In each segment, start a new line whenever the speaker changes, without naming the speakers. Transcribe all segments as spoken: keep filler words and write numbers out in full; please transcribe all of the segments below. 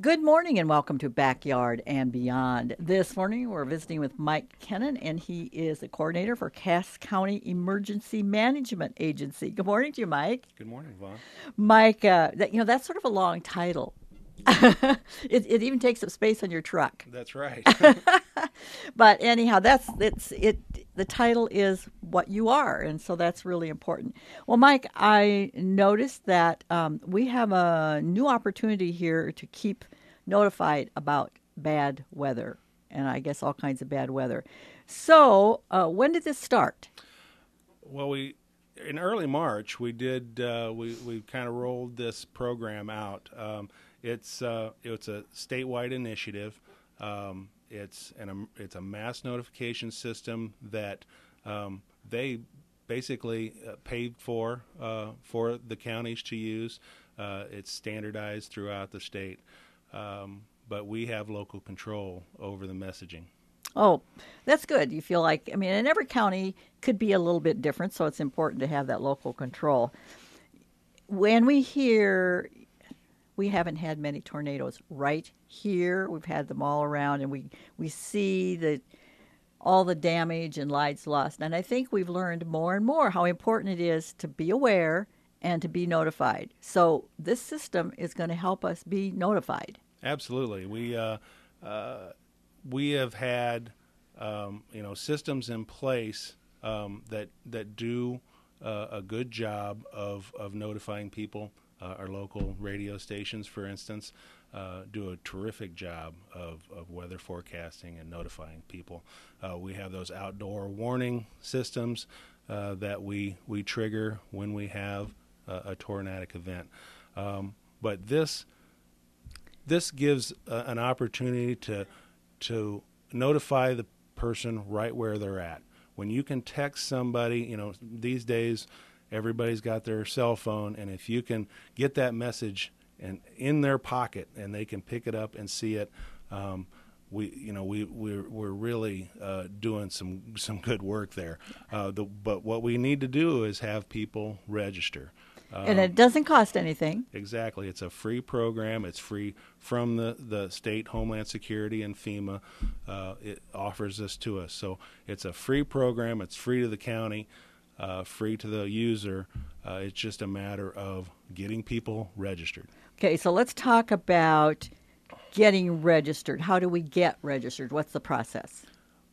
Good morning and welcome to Backyard and Beyond. This morning we're visiting with Mike Kennan, and he is the coordinator for Cass County Emergency Management Agency. Good morning to you, Mike.
Good morning, Vaughn.
Mike, uh, that, you know, that's sort of a long title. it, it even takes up space on your truck.
That's right.
But anyhow, that's it's it. The title is what you are, and so that's really important. Well, Mike, I noticed that um, we have a new opportunity here to keep notified about bad weather, and I guess all kinds of bad weather. So, uh, when did this start?
Well, we in early March we did uh, we we kind of rolled this program out. Um, it's uh, it's a statewide initiative. Um, It's an it's a mass notification system that um, they basically uh, paid for uh, for the counties to use. Uh, it's standardized throughout the state, um, but we have local control over the messaging.
Oh, that's good. You feel like, I mean, and every county could be a little bit different, so it's important to have that local control. When we hear we haven't had many tornadoes right here. We've had them all around, and we, we see the all the damage and lives lost. And I think we've learned more and more how important it is to be aware and to be notified. So this system is going to help us be notified.
Absolutely. We uh, uh, we have had um, you know systems in place um, that that do uh, a good job of of notifying people. Uh, our local radio stations, for instance, uh, do a terrific job of, of weather forecasting and notifying people. Uh, we have those outdoor warning systems uh, that we, we trigger when we have uh, a tornadic event. Um, but this this gives uh, an opportunity to to notify the person right where they're at. When you can text somebody, you know, these days everybody's got their cell phone, and if you can get that message and in their pocket and they can pick it up and see it, um, we you know we we're, we're really uh, doing some some good work there. Uh, the, but what we need to do is have people register. Um,
and it doesn't cost anything.
Exactly. It's a free program. It's free from the, the state Homeland Security and FEMA. Uh, it offers this to us. So it's a free program. It's free to the county. Uh, free to the user. Uh, it's just a matter of getting people registered.
Okay, so let's talk about getting registered. How do we get registered? What's the process?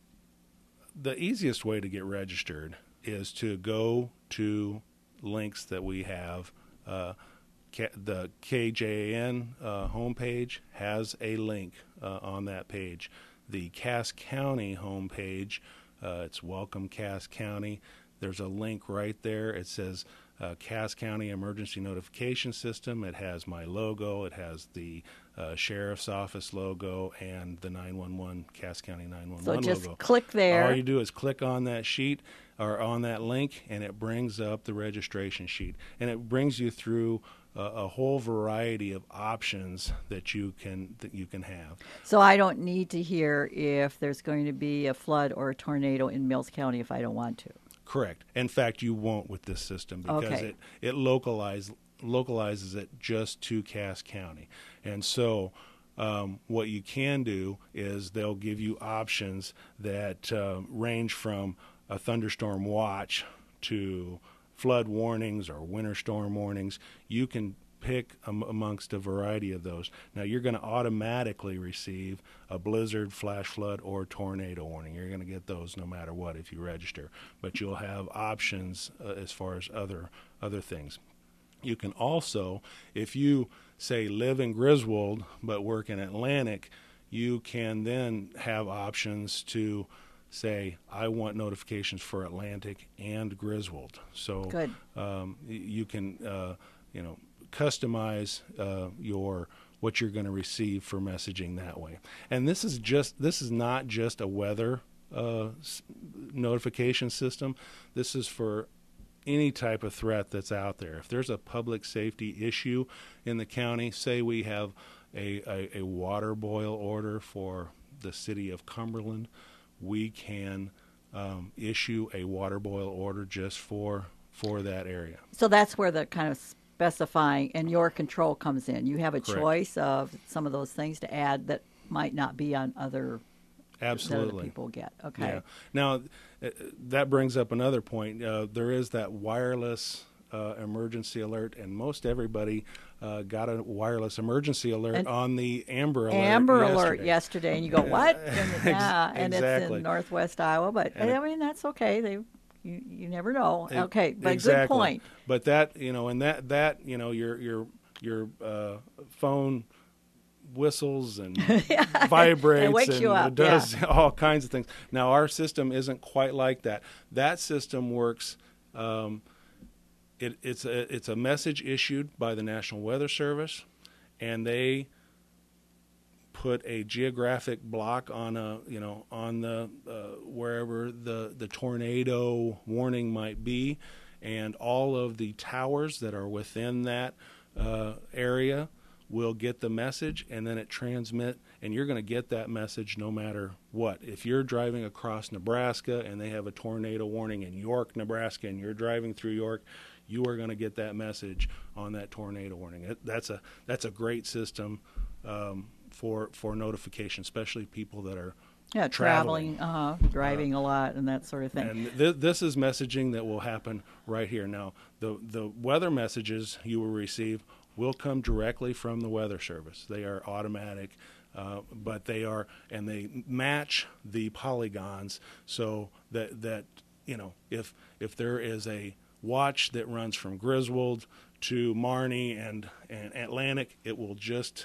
The easiest way to get registered is to go to links that we have. Uh, K- the K J A N uh, homepage has a link uh, on that page. The Cass County homepage, uh, it's Welcome Cass County. There's a link right there. It says uh, Cass County Emergency Notification System. It has my logo. It has the uh, Sheriff's Office logo and the nine one one, Cass County nine one one logo.
So just click there.
All you do is click on that sheet or on that link, and it brings up the registration sheet. And it brings you through a, a whole variety of options that you can that you can have.
So I don't need to hear if there's going to be a flood or a tornado in Mills County if I don't want to.
Correct. In fact, you won't with this system because
Okay.
it, it localize, localizes it just to Cass County. And so um, what you can do is they'll give you options that uh, range from a thunderstorm watch to flood warnings or winter storm warnings. You can pick um, amongst a variety of those. Now, you're going to automatically receive a blizzard, flash flood, or tornado warning. You're going to get those no matter what if you register. But you'll have options uh, as far as other other things. You can also, if you, say, live in Griswold but work in Atlantic, you can then have options to say, I want notifications for Atlantic and Griswold. So
Good.
Um, you can, uh, you know, customize uh, your what you're going to receive for messaging that way. And this is just this is not just a weather uh, s- notification system. This is for any type of threat that's out there. If there's a public safety issue in the county, say we have a, a, a water boil order for the city of Cumberland, we can um, issue a water boil order just for for that area.
So that's where the kind of specifying, and your control comes in. You have a
Correct.
choice of some of those things to add that might not be on other that other
Absolutely.
people get. Okay.
Yeah. Now, uh, that brings up another point. Uh, there is that wireless uh, emergency alert, and most everybody uh, got a wireless emergency alert
And
on the Amber Alert
Amber
yesterday.
Alert yesterday, and you go, what? And,
Ex-
yeah, and it's
exactly.
in Northwest Iowa, but
And
I
it-
mean that's okay. They, you, you never know.
E-
Okay, but
exactly.
good point.
But that, you know, and that that you know, your your your uh, phone whistles and vibrates
It wakes
and
you up,
it does all kinds of things. Now our system isn't quite like that. That system works. Um, it, it's a it's a message issued by the National Weather Service, and they put a geographic block on a you know on the uh, wherever the the tornado warning might be, and all of the towers that are within that uh, area will get the message, and then it transmit, and you're going to get that message no matter what. If you're driving across Nebraska and they have a tornado warning in York, Nebraska, and you're driving through York, you are going to get that message on that tornado warning. It, that's a that's a great system um, for for notification, especially people that are
Yeah,
traveling.
traveling, uh, driving a lot, and that sort of thing.
And th- this is messaging that will happen right here. Now, the the weather messages you will receive will come directly from the Weather Service. They are automatic, uh, but they are, and they match the polygons so that that you know if if there is a watch that runs from Griswold to Marnie and and Atlantic, it will just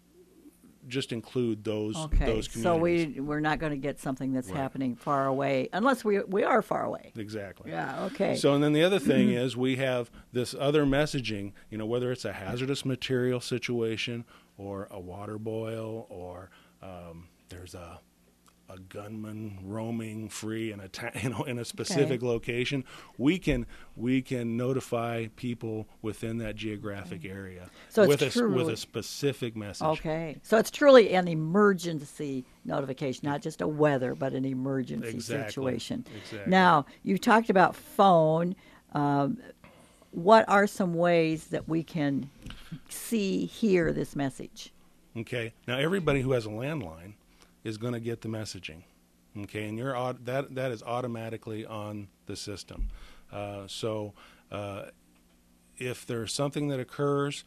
just include those
Okay,
those
so
communities.
we we're not going to get something that's
Right.
happening far away unless we we are far away.
Exactly.
Yeah. Okay.
So, and then the other thing is we have this other messaging, you know, whether it's a hazardous material situation or a water boil or um, there's a a gunman roaming free in a ta- you know in a specific location, we can we can notify people within that geographic area
So it's
with a s- with
truly-
a specific message.
Okay, so it's truly an emergency notification, not just a weather, but an emergency
Exactly.
situation.
Exactly.
Now, you talked about phone. Um, what are some ways that we can see, hear this message?
Okay. Now everybody who has a landline is going to get the messaging. Okay, and you're aut- that that is automatically on the system. Uh, so uh, if there's something that occurs,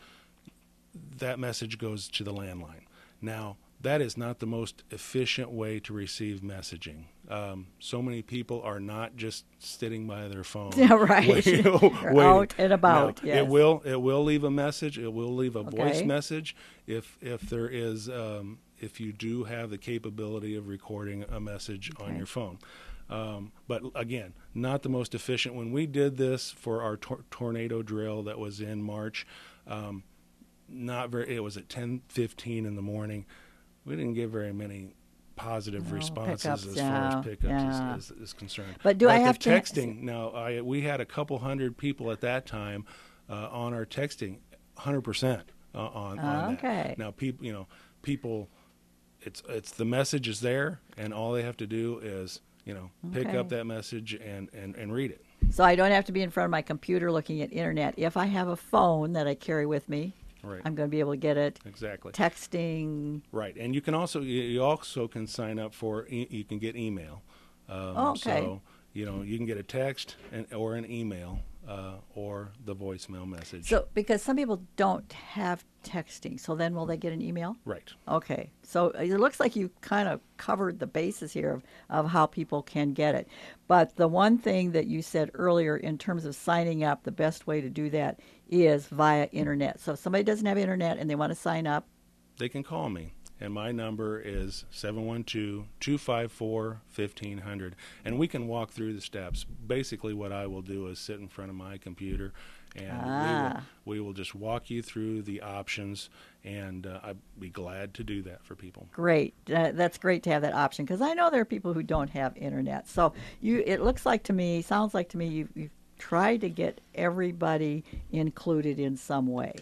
that message goes to the landline. Now that is not the most efficient way to receive messaging. Um, so many people are not just sitting by their phone.
Yeah, right.
waiting-
They're
waiting.
out and about,
No,
yes.
It will it will leave a message. It will leave a voice
Okay.
message if if there is um, if you do have the capability of recording a message on
Okay.
your phone. Um, but again, not the most efficient. When we did this for our tor- tornado drill that was in March, um, not very. It was at ten fifteen in the morning. We didn't get very many positive
No,
responses
pickups,
as
yeah,
far as pickups
yeah.
is, is, is concerned.
But do I
the
have to-
texting? Now, I, we had a couple hundred people at that time uh, on our texting, one hundred percent uh, on, on
Okay.
that. Now, people, you know, people. It's it's the message is there, and all they have to do is you know pick
Okay.
up that message and, and, and read it.
So I don't have to be in front of my computer looking at internet. If I have a phone that I carry with me,
Right.
I'm going to be able to get it.
Exactly.
Texting.
Right, and you can also you you also can sign up for e- you can get email. Um,
Oh, okay.
So you know you can get a text and, or an email uh, or the voicemail message.
So because some people don't have texting, so then will they get an email?
Right.
Okay, so it looks like you kind of covered the bases here of, of how people can get it. But the one thing that you said earlier in terms of signing up, the best way to do that is via internet. So if somebody doesn't have internet and they want to sign up,
They can call me, and my number is seven one two, two five four, one five zero zero, and we can walk through the steps. Basically, what I will do is sit in front of my computer, and
Ah.
we, will, we will just walk you through the options, and uh, I'd be glad to do that for people.
great. Uh, that's great to have that option because I know there are people who don't have internet. So you, it looks like to me, sounds like to me, you've, you've tried to get everybody included in some way.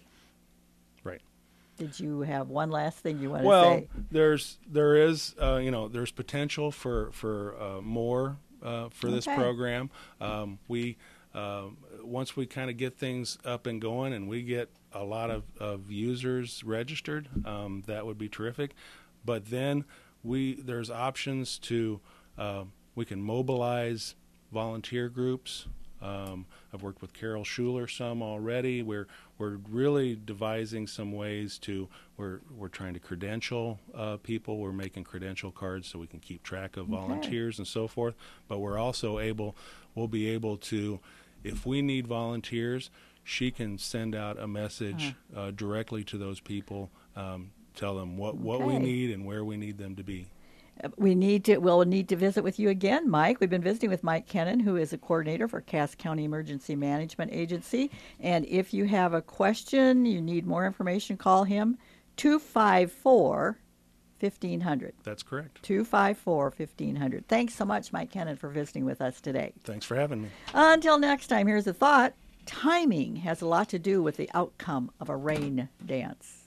Right.
Did you have one last thing you want to
Well,
say?
there's there is uh, you know there's potential for for uh, more uh, for this
Okay.
program. Um, we um, once we kind of get things up and going and we get a lot of, of users registered, um, that would be terrific. But then we there's options to uh, we can mobilize volunteer groups. Um, I've worked with Carol Schuler some already. We're we're really devising some ways to we're we're trying to credential uh, people. We're making credential cards so we can keep track of
Okay.
volunteers and so forth. But we're also able we'll be able to, if we need volunteers, she can send out a message
Huh.
uh, directly to those people, um, tell them what, what we
Okay.
need and where we need them to be.
We need to, we'll need to visit with you again, Mike. We've been visiting with Mike Kennan, who is a coordinator for Cass County Emergency Management Agency. And if you have a question, you need more information, call him two five four, fifteen hundred.
That's correct.
two five four, fifteen hundred. Thanks so much, Mike Kennan, for visiting with us today.
Thanks for having me.
Until next time, here's a thought. Timing has a lot to do with the outcome of a rain dance.